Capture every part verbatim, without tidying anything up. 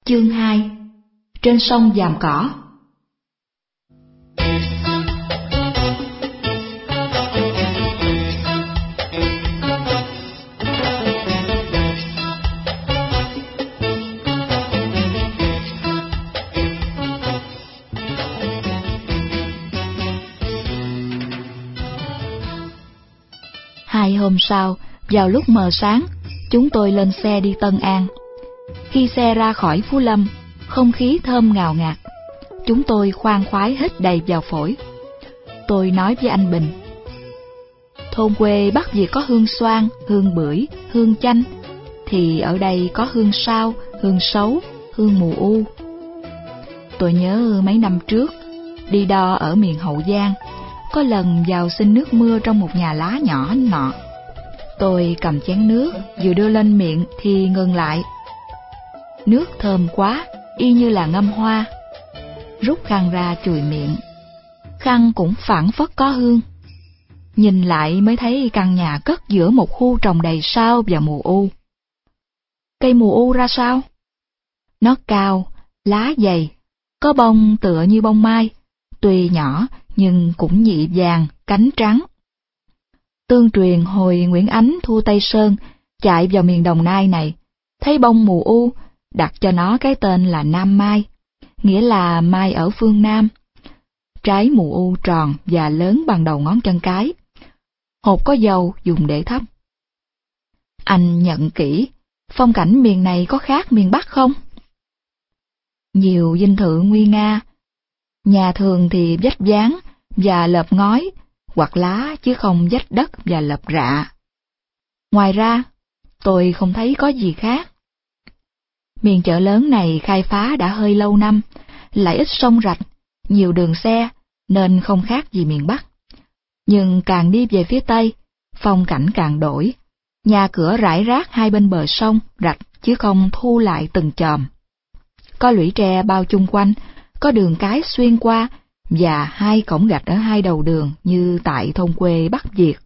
Chương hai. Trên sông Giàm Cỏ. Hai hôm sau, vào lúc mờ sáng, chúng tôi lên xe đi Tân An. Khi xe ra khỏi Phú Lâm, không khí thơm ngào ngạt. Chúng tôi khoan khoái hít đầy vào phổi. Tôi nói với anh Bình: thôn quê Bắc Việt có hương xoan, hương bưởi, hương chanh, thì ở đây có hương sao, hương sấu, hương mù u. Tôi nhớ mấy năm trước, đi đo ở miền Hậu Giang, có lần vào xin nước mưa trong một nhà lá nhỏ nọ. Tôi cầm chén nước, vừa đưa lên miệng thì ngừng lại. Nước thơm quá, y như là ngâm hoa. Rút khăn ra chùi miệng. Khăn cũng phảng phất có hương. Nhìn lại mới thấy căn nhà cất giữa một khu trồng đầy sao và mù u. Cây mù u ra sao? Nó cao, lá dày, có bông tựa như bông mai, tuy nhỏ nhưng cũng nhị vàng, cánh trắng. Tương truyền hồi Nguyễn Ánh thua Tây Sơn, chạy vào miền Đồng Nai này, thấy bông mù u, đặt cho nó cái tên là Nam Mai, nghĩa là mai ở phương Nam. Trái mù u tròn và lớn bằng đầu ngón chân cái. Hột có dầu dùng để thắp. Anh nhận kỹ, phong cảnh miền này có khác miền Bắc không? Nhiều dinh thự nguy nga, nhà thường thì vách ván và lợp ngói, hoặc lá chứ không vách đất và lợp rạ. Ngoài ra, tôi không thấy có gì khác. Miền chợ lớn này khai phá đã hơi lâu năm, lại ít sông rạch, nhiều đường xe, nên không khác gì miền Bắc. Nhưng càng đi về phía Tây, phong cảnh càng đổi. Nhà cửa rải rác hai bên bờ sông, rạch, chứ không thu lại từng chòm. Có lũy tre bao chung quanh, có đường cái xuyên qua, và hai cổng gạch ở hai đầu đường như tại thôn quê Bắc Việt.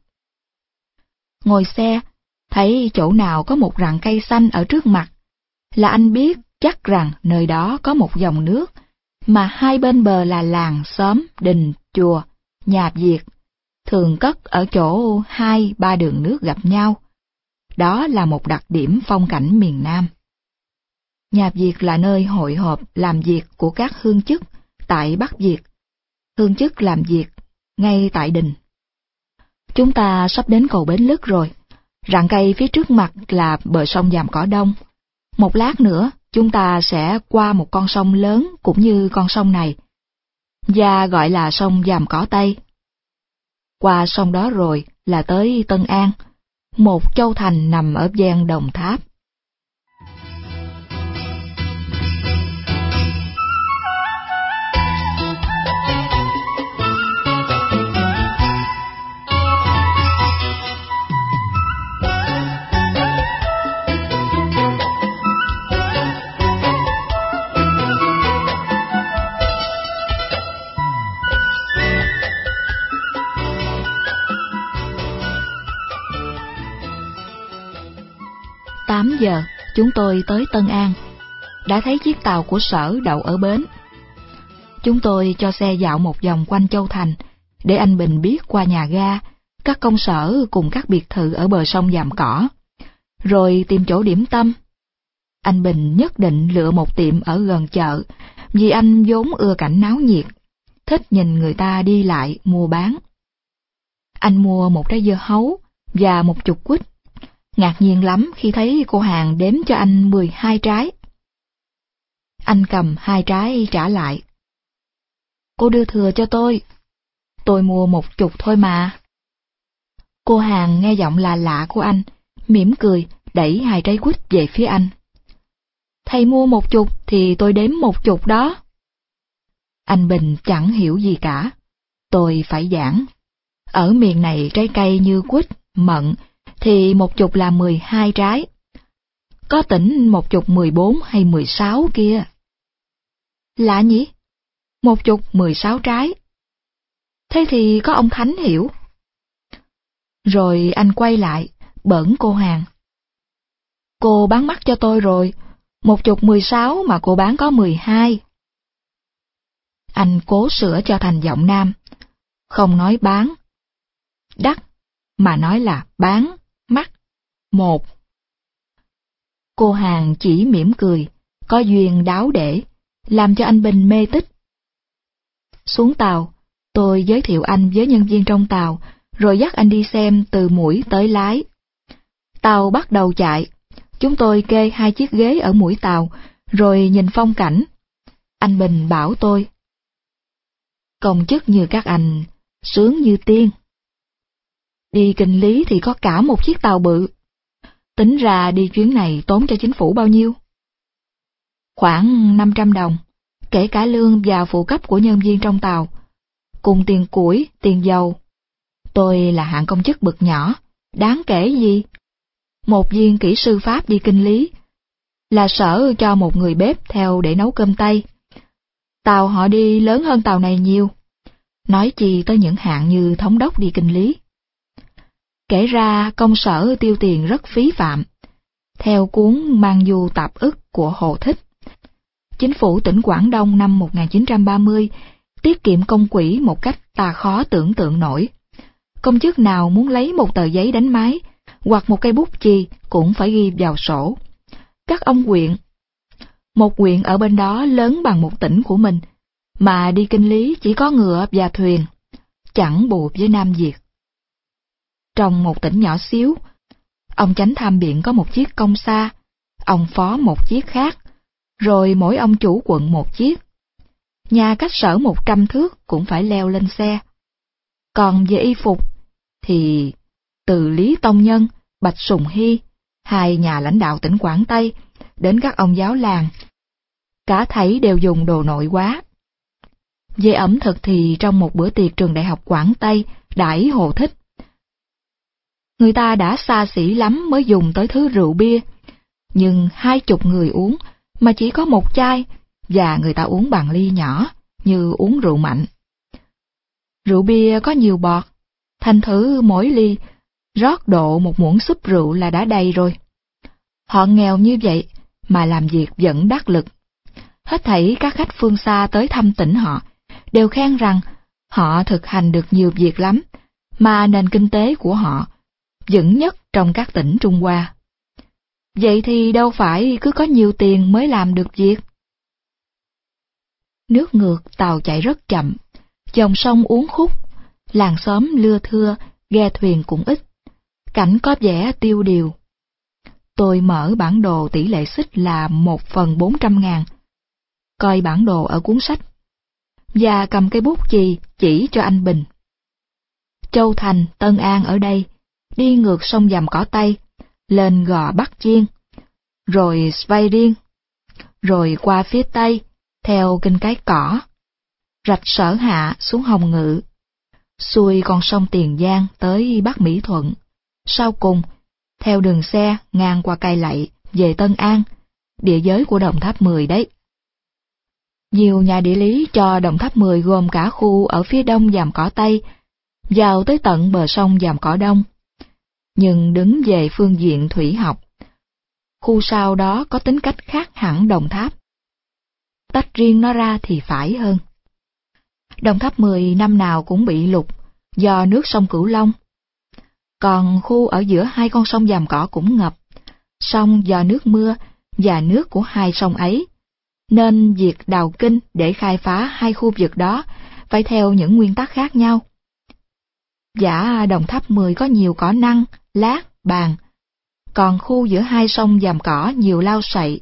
Ngồi xe, thấy chỗ nào có một rặng cây xanh ở trước mặt, là anh biết chắc rằng nơi đó có một dòng nước, mà hai bên bờ là làng, xóm, đình, chùa, nhà Việt, thường cất ở chỗ hai ba đường nước gặp nhau. Đó là một đặc điểm phong cảnh miền Nam. Nhà Việt là nơi hội họp làm việc của các hương chức tại Bắc Việt. Hương chức làm việc ngay tại đình. Chúng ta sắp đến cầu Bến Lức rồi. Rặng cây phía trước mặt là bờ sông Giàm Cỏ Đông. Một lát nữa, chúng ta sẽ qua một con sông lớn cũng như con sông này, và gọi là sông Giàm Cỏ Tây. Qua sông đó rồi là tới Tân An, một châu thành nằm ở ven Đồng Tháp. Tám giờ, chúng tôi tới Tân An. Đã thấy chiếc tàu của sở đậu ở bến. Chúng tôi cho xe dạo một vòng quanh châu thành, để anh Bình biết qua nhà ga, các công sở cùng các biệt thự ở bờ sông Giàm Cỏ, rồi tìm chỗ điểm tâm. Anh Bình nhất định lựa một tiệm ở gần chợ, vì anh vốn ưa cảnh náo nhiệt, thích nhìn người ta đi lại, mua bán. Anh mua một trái dưa hấu và một chục quýt. Ngạc nhiên lắm khi thấy cô hàng đếm cho anh mười hai trái. Anh cầm hai trái trả lại. Cô đưa thừa cho tôi. Tôi mua một chục thôi mà. Cô hàng nghe giọng là lạ của anh, mỉm cười, đẩy hai trái quýt về phía anh. Thầy mua một chục thì tôi đếm một chục đó. Anh Bình chẳng hiểu gì cả. Tôi phải giảng. Ở miền này trái cây như quýt, mận, thì một chục là mười hai trái. Có tỉnh một chục mười bốn hay mười sáu kia. Lạ nhỉ? Một chục mười sáu trái. Thế thì có ông Thánh hiểu. Rồi anh quay lại, bỡn cô hàng. Cô bán mắc cho tôi rồi, Một chục mười sáu mà cô bán có mười hai. Anh cố sửa cho thành giọng nam. Không nói bán đắt, mà nói là bán mắc một. Cô hàng chỉ mỉm cười, có duyên đáo để, làm cho anh Bình mê tích. Xuống tàu, tôi giới thiệu anh với nhân viên trong tàu, rồi dắt anh đi xem từ mũi tới lái. Tàu bắt đầu chạy, chúng tôi kê hai chiếc ghế ở mũi tàu, rồi nhìn phong cảnh. Anh Bình bảo tôi: công chức như các anh, sướng như tiên. Đi Kinh Lý thì có cả một chiếc tàu bự. Tính ra đi chuyến này tốn cho chính phủ bao nhiêu? Khoảng năm trăm đồng, kể cả lương và phụ cấp của nhân viên trong tàu, cùng tiền củi, tiền dầu. Tôi là hạng công chức bậc nhỏ, đáng kể gì? Một viên kỹ sư Pháp đi Kinh Lý là sở cho một người bếp theo để nấu cơm Tây. Tàu họ đi lớn hơn tàu này nhiều, nói chi tới những hạng như thống đốc đi Kinh Lý. Kể ra công sở tiêu tiền rất phí phạm. Theo cuốn Mang Du Tạp ức của Hồ Thích, chính phủ tỉnh Quảng Đông năm một nghìn chín trăm ba mươi tiết kiệm công quỹ một cách ta khó tưởng tượng nổi. Công chức nào muốn lấy một tờ giấy đánh máy hoặc một cây bút chì cũng phải ghi vào sổ. Các ông huyện, một huyện ở bên đó lớn bằng một tỉnh của mình, mà đi Kinh Lý chỉ có ngựa và thuyền, chẳng bù với Nam Việt. Trong một tỉnh nhỏ xíu, ông chánh tham biện có một chiếc công xa, ông phó một chiếc khác, rồi mỗi ông chủ quận một chiếc. Nhà cách sở một trăm thước cũng phải leo lên xe. Còn về y phục, thì từ Lý Tông Nhân, Bạch Sùng Hy, hai nhà lãnh đạo tỉnh Quảng Tây, đến các ông giáo làng, cả thảy đều dùng đồ nội quá. Về ẩm thực thì trong một bữa tiệc trường đại học Quảng Tây đãi Hồ Thích, người ta đã xa xỉ lắm mới dùng tới thứ rượu bia, nhưng hai chục người uống mà chỉ có một chai, và người ta uống bằng ly nhỏ, như uống rượu mạnh. Rượu bia có nhiều bọt, thành thử mỗi ly rót độ một muỗng súp rượu là đã đầy rồi. Họ nghèo như vậy mà làm việc vẫn đắc lực. Hết thảy các khách phương xa tới thăm tỉnh họ đều khen rằng họ thực hành được nhiều việc lắm, mà nền kinh tế của họ vững nhất trong các tỉnh Trung Hoa. Vậy thì đâu phải cứ có nhiều tiền mới làm được việc. Nước ngược tàu chạy rất chậm, dòng sông uốn khúc, làng xóm lưa thưa, ghe thuyền cũng ít, cảnh có vẻ tiêu điều. Tôi mở bản đồ tỷ lệ xích là một phần bốn trăm ngàn, coi bản đồ ở cuốn sách, và cầm cây bút chì chỉ cho anh Bình. Châu Thành, Tân An ở đây, đi ngược sông Giàm Cỏ Tây, lên Gò Bắc Chiên, rồi Svay Riêng, rồi qua phía Tây, theo Kinh Cái Cỏ, rạch Sở Hạ xuống Hồng Ngự, xuôi con sông Tiền Giang tới Bắc Mỹ Thuận, sau cùng, theo đường xe ngang qua Cai Lậy về Tân An, địa giới của Đồng Tháp mười đấy. Nhiều nhà địa lý cho Đồng Tháp mười gồm cả khu ở phía đông Giàm Cỏ Tây, vào tới tận bờ sông Giàm Cỏ Đông. Nhưng đứng về phương diện thủy học, khu sau đó có tính cách khác hẳn Đồng Tháp. Tách riêng nó ra thì phải hơn. Đồng Tháp mười năm nào cũng bị lụt do nước sông Cửu Long. Còn khu ở giữa hai con sông Giàm Cỏ cũng ngập, song do nước mưa và nước của hai sông ấy, nên việc đào kinh để khai phá hai khu vực đó phải theo những nguyên tắc khác nhau. Giả Đồng Tháp mười có nhiều cỏ năng, lát, bàn, còn khu giữa hai sông Giàm Cỏ nhiều lau sậy.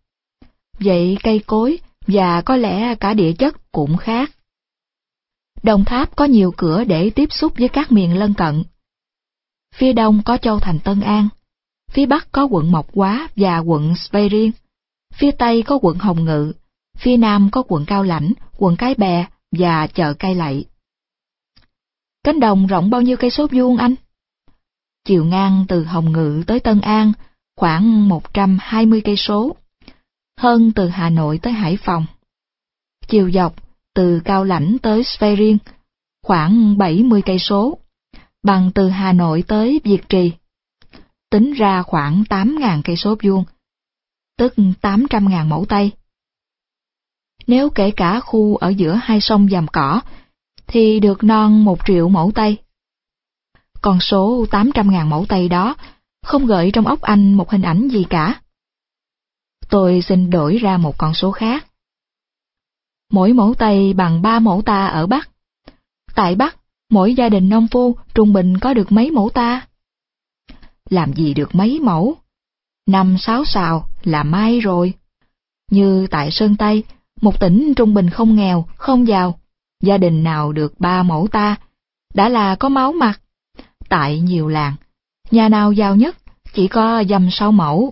Vậy cây cối và có lẽ cả địa chất cũng khác. Đồng Tháp có nhiều cửa để tiếp xúc với các miền lân cận. Phía đông có Châu Thành Tân An, phía bắc có quận Mộc Hóa và quận Svay Riêng, phía tây có quận Hồng Ngự, phía nam có quận Cao Lãnh, quận Cái Bè và chợ Cai Lậy. Cánh đồng rộng bao nhiêu cây số vuông anh? Chiều ngang từ Hồng Ngự tới Tân An khoảng một trăm hai mươi cây số, hơn từ Hà Nội tới Hải Phòng. Chiều dọc từ Cao Lãnh tới Svay Riêng khoảng bảy mươi cây số, bằng từ Hà Nội tới Việt Trì. Tính ra khoảng tám nghìn cây số vuông. tức tám trăm nghìn mẫu Tây. Nếu kể cả khu ở giữa hai sông Giàm Cỏ, thì được non một triệu mẫu Tây. Con số tám trăm nghìn mẫu Tây đó không gợi trong óc anh một hình ảnh gì cả. Tôi xin đổi ra một con số khác. Mỗi mẫu Tây bằng ba mẫu ta ở Bắc. Tại Bắc, mỗi gia đình nông phu trung bình có được mấy mẫu ta? Làm gì được mấy mẫu? Năm sáu sào là may rồi. Như tại Sơn Tây, một tỉnh trung bình không nghèo, không giàu, gia đình nào được ba mẫu ta, đã là có máu mặt. Tại nhiều làng, nhà nào giàu nhất chỉ có dăm sáu mẫu.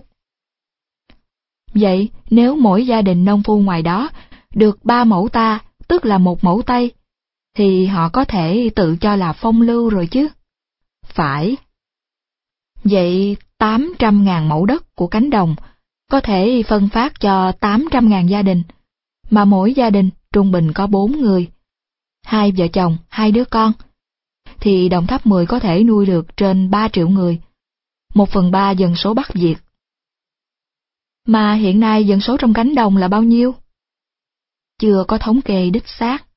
Vậy nếu mỗi gia đình nông phu ngoài đó được ba mẫu ta, tức là một mẫu Tây, thì họ có thể tự cho là phong lưu rồi chứ? Phải. Vậy tám trăm nghìn mẫu đất của cánh đồng có thể phân phát cho tám trăm nghìn gia đình, mà mỗi gia đình trung bình có bốn người, hai vợ chồng, hai đứa con, thì Đồng Tháp mười có thể nuôi được trên ba triệu người, một phần ba dân số Bắc Việt. Mà hiện nay dân số trong cánh đồng là bao nhiêu? Chưa có thống kê đích xác.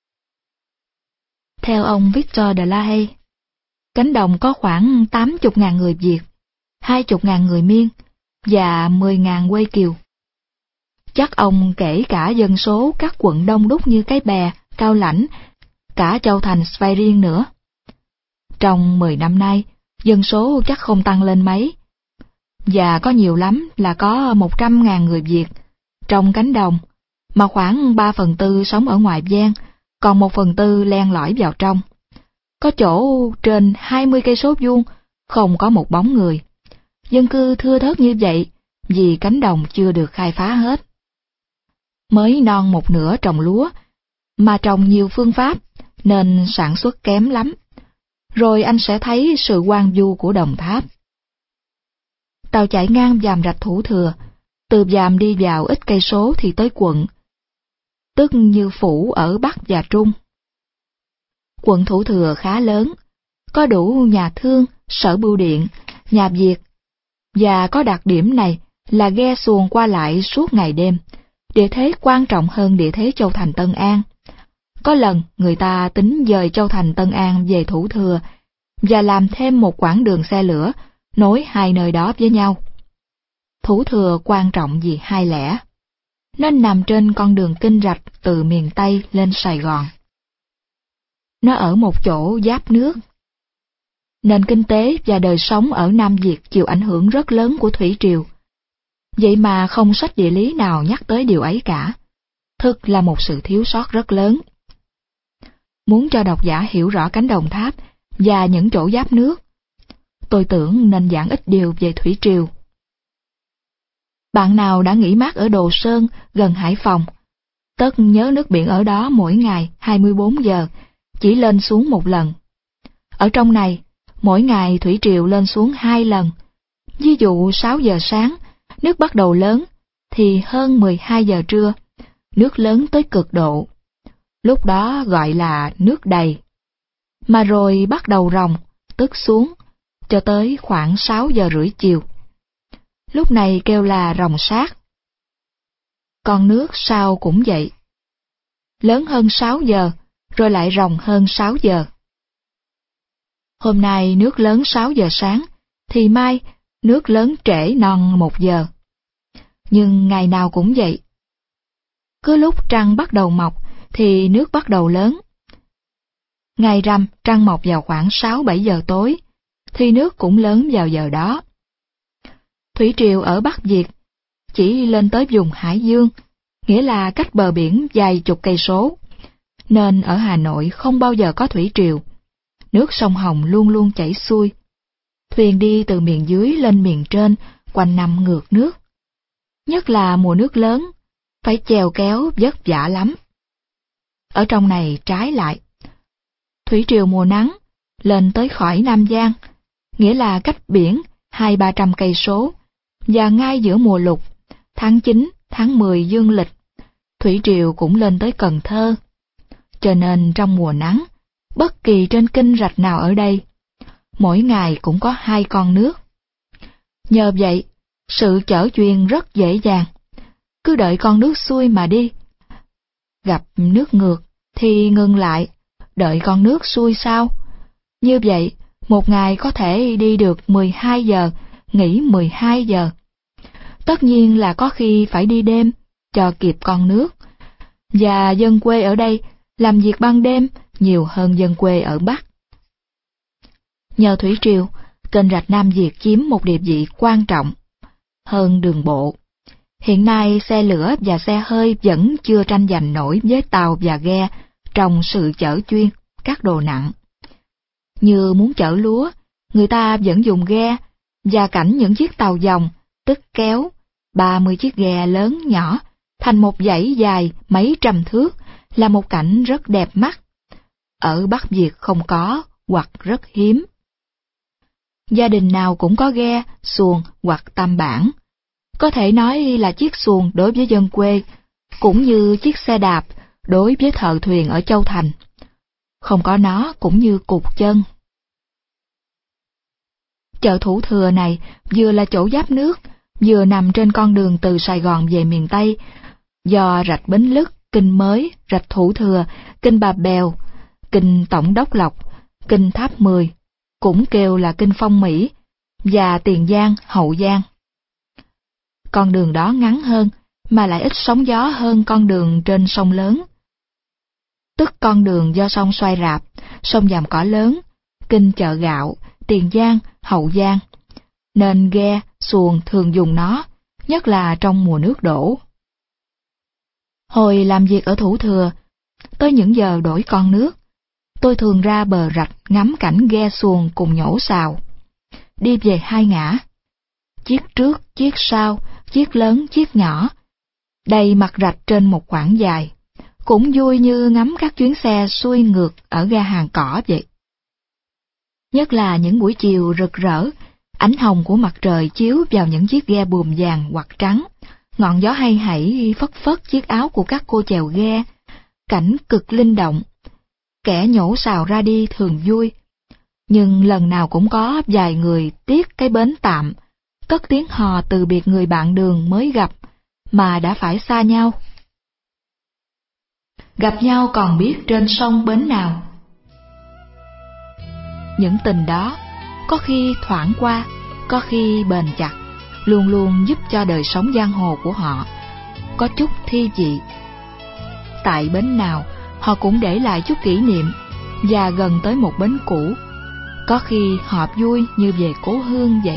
Theo ông Victor de la Haye, cánh đồng có khoảng tám mươi nghìn người Việt, hai mươi nghìn người Miên và mười nghìn Quê Kiều. Chắc ông kể cả dân số các quận đông đúc như Cái Bè, Cao Lãnh, cả Châu Thành Svay Riêng nữa. Trong mười năm nay, dân số chắc không tăng lên mấy, và có nhiều lắm là có một trăm nghìn người Việt trong cánh đồng, mà khoảng ba phần tư sống ở ngoài Giang, còn một phần tư len lỏi vào trong. Có chỗ trên hai mươi cây số vuông, không có một bóng người. Dân cư thưa thớt như vậy vì cánh đồng chưa được khai phá hết. Mới non một nửa trồng lúa, mà trồng nhiều phương pháp, nên sản xuất kém lắm. Rồi anh sẽ thấy sự hoang vu của Đồng Tháp. Tàu chạy ngang Vàm Rạch Thủ Thừa, từ Vàm đi vào ít cây số thì tới quận, tức Như Phủ ở Bắc và Trung. Quận Thủ Thừa khá lớn, có đủ nhà thương, sở bưu điện, nhà Việt, và có đặc điểm này là ghe xuồng qua lại suốt ngày đêm, địa thế quan trọng hơn địa thế Châu Thành Tân An. Có lần người ta tính dời Châu Thành Tân An về Thủ Thừa và làm thêm một quãng đường xe lửa nối hai nơi đó với nhau. Thủ Thừa quan trọng vì hai lẽ. Nó nằm trên con đường kinh rạch từ miền Tây lên Sài Gòn. Nó ở một chỗ giáp nước. Nền kinh tế và đời sống ở Nam Việt chịu ảnh hưởng rất lớn của thủy triều. Vậy mà không sách địa lý nào nhắc tới điều ấy cả. Thực là một sự thiếu sót rất lớn. Muốn cho độc giả hiểu rõ cánh Đồng Tháp và những chỗ giáp nước, tôi tưởng nên giảng ít điều về thủy triều. Bạn nào đã nghỉ mát ở Đồ Sơn gần Hải Phòng, tất nhớ nước biển ở đó mỗi ngày hai mươi bốn giờ, chỉ lên xuống một lần. Ở trong này, mỗi ngày thủy triều lên xuống hai lần. Ví dụ sáu giờ sáng, nước bắt đầu lớn, thì hơn mười hai giờ trưa, nước lớn tới cực độ. Lúc đó gọi là nước đầy. Mà rồi bắt đầu ròng, tức xuống, cho tới khoảng sáu giờ rưỡi chiều. Lúc này kêu là ròng sát. Còn nước sau cũng vậy. Lớn hơn sáu giờ, rồi lại ròng hơn sáu giờ. Hôm nay nước lớn sáu giờ sáng, thì mai nước lớn trễ non một giờ. Nhưng ngày nào cũng vậy. Cứ lúc trăng bắt đầu mọc, thì nước bắt đầu lớn. Ngày rằm trăng mọc vào khoảng sáu bảy giờ tối, thì nước cũng lớn vào giờ đó. Thủy triều ở Bắc Việt chỉ lên tới vùng Hải Dương, nghĩa là cách bờ biển vài chục cây số, nên ở Hà Nội không bao giờ có thủy triều. Nước sông Hồng luôn luôn chảy xuôi. Thuyền đi từ miền dưới lên miền trên, quanh năm ngược nước. Nhất là mùa nước lớn, phải chèo kéo vất vả lắm. Ở trong này trái lại. Thủy triều mùa nắng, lên tới khỏi Nam Giang, nghĩa là cách biển hai ba trăm cây số, và ngay giữa mùa lục, tháng chín, tháng mười dương lịch, thủy triều cũng lên tới Cần Thơ. Cho nên trong mùa nắng, bất kỳ trên kênh rạch nào ở đây, mỗi ngày cũng có hai con nước. Nhờ vậy, sự chở chuyên rất dễ dàng. Cứ đợi con nước xuôi mà đi. Gặp nước ngược thì ngừng lại, đợi con nước xuôi sau. Như vậy, một ngày có thể đi được mười hai giờ, nghỉ mười hai giờ. Tất nhiên là có khi phải đi đêm, cho kịp con nước. Và dân quê ở đây làm việc ban đêm nhiều hơn dân quê ở Bắc. Nhờ thủy triều, kênh rạch Nam Việt chiếm một địa vị quan trọng hơn đường bộ. Hiện nay xe lửa và xe hơi vẫn chưa tranh giành nổi với tàu và ghe trong sự chở chuyên các đồ nặng. Như muốn chở lúa, người ta vẫn dùng ghe, và cảnh những chiếc tàu dòng, tức kéo, ba mươi chiếc ghe lớn nhỏ, thành một dãy dài mấy trăm thước, là một cảnh rất đẹp mắt. Ở Bắc Việt không có, hoặc rất hiếm. Gia đình nào cũng có ghe, xuồng hoặc tam bản. Có thể nói là chiếc xuồng đối với dân quê, cũng như chiếc xe đạp đối với thợ thuyền ở Châu Thành. Không có nó cũng như cụt chân. Chợ Thủ Thừa này vừa là chỗ giáp nước, vừa nằm trên con đường từ Sài Gòn về miền Tây, do rạch Bến Lức, Kinh Mới, rạch Thủ Thừa, Kinh Bà Bèo, Kinh Tổng Đốc Lộc, Kinh Tháp Mười, cũng kêu là Kinh Phong Mỹ, và Tiền Giang, Hậu Giang. Con đường đó ngắn hơn, mà lại ít sóng gió hơn con đường trên sông lớn. Tức con đường do sông Xoay Rạp, sông Vàm Cỏ Lớn, Kinh Chợ Gạo, Tiền Giang, Hậu Giang, nên ghe, xuồng thường dùng nó, nhất là trong mùa nước đổ. Hồi làm việc ở Thủ Thừa, tới những giờ đổi con nước, tôi thường ra bờ rạch ngắm cảnh ghe xuồng cùng nhổ sào. Đi về hai ngã, chiếc trước, chiếc sau, chiếc lớn, chiếc nhỏ, đầy mặt rạch trên một quãng dài, cũng vui như ngắm các chuyến xe xuôi ngược ở ga Hàng Cỏ vậy. Nhất là những buổi chiều rực rỡ, ánh hồng của mặt trời chiếu vào những chiếc ghe buồm vàng hoặc trắng, ngọn gió hay hãy phất phất chiếc áo của các cô chèo ghe, cảnh cực linh động. Kẻ nhổ sào ra đi thường vui, nhưng lần nào cũng có vài người tiếc cái bến tạm, cất tiếng hò từ biệt người bạn đường mới gặp, mà đã phải xa nhau. Gặp nhau còn biết trên sông bến nào. Những tình đó, có khi thoảng qua, có khi bền chặt, luôn luôn giúp cho đời sống giang hồ của họ có chút thi vị. Tại bến nào, họ cũng để lại chút kỷ niệm, và gần tới một bến cũ, có khi họ vui như về cố hương vậy.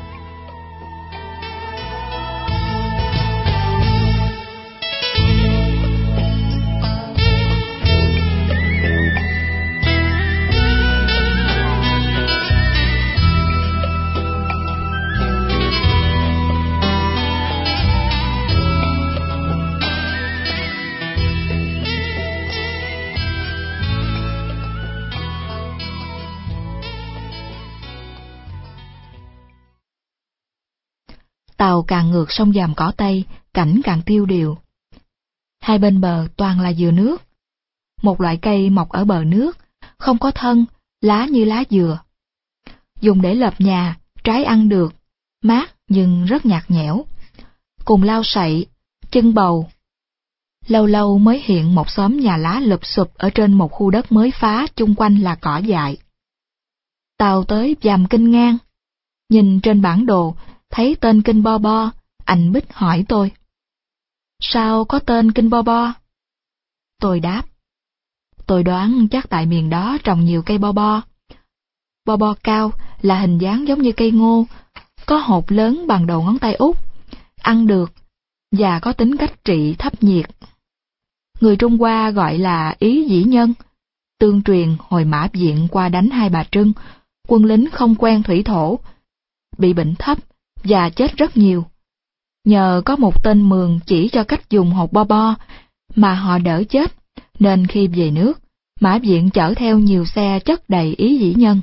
Tàu càng ngược sông Vàm Cỏ Tây, cảnh càng tiêu điều. Hai bên bờ toàn là dừa nước. Một loại cây mọc ở bờ nước, không có thân, lá như lá dừa. Dùng để lợp nhà, trái ăn được, mát nhưng rất nhạt nhẽo. Cùng lau sậy, chân bầu. Lâu lâu mới hiện một xóm nhà lá lụp xụp ở trên một khu đất mới phá, chung quanh là cỏ dại. Tàu tới Vàm Kinh ngang. Nhìn trên bản đồ, thấy tên Kinh Bo Bo, anh Bích hỏi tôi: sao có tên Kinh Bo Bo? Tôi đáp: tôi đoán chắc tại miền đó trồng nhiều cây bo bo. Bo bo cao là hình dáng giống như cây ngô, có hột lớn bằng đầu ngón tay út, ăn được, và có tính cách trị thấp nhiệt. Người Trung Hoa gọi là ý dĩ nhân. Tương truyền hồi Mã Viện qua đánh Hai Bà Trưng, quân lính không quen thủy thổ, bị bệnh thấp và chết rất nhiều. Nhờ có một tên mường chỉ cho cách dùng hột bo bo mà họ đỡ chết, nên khi về nước, Mã Viện chở theo nhiều xe chất đầy ý dĩ nhân.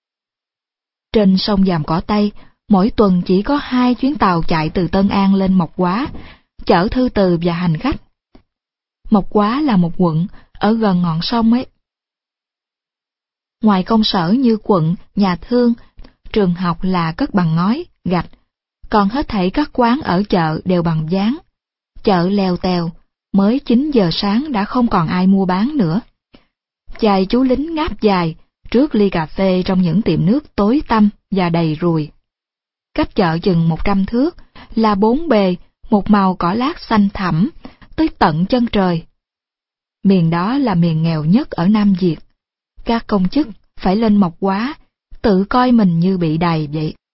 Trên sông Vàm Cỏ Tây, mỗi tuần chỉ có hai chuyến tàu chạy từ Tân An lên Mộc Hóa, chở thư từ và hành khách. Mộc Hóa là một quận ở gần ngọn sông ấy. Ngoài công sở như quận, nhà thương, trường học là cất bằng ngói, gạch, còn hết thảy các quán ở chợ đều bằng dáng. Chợ lèo tèo, mới chín giờ sáng đã không còn ai mua bán nữa. Chài chú lính ngáp dài trước ly cà phê trong những tiệm nước tối tăm và đầy ruồi. Cách chợ chừng một trăm thước là bốn bề một màu cỏ lát xanh thẳm tới tận chân trời. Miền đó là miền nghèo nhất ở Nam Việt. Các công chức phải lên mộc quá, tự coi mình như bị đày vậy.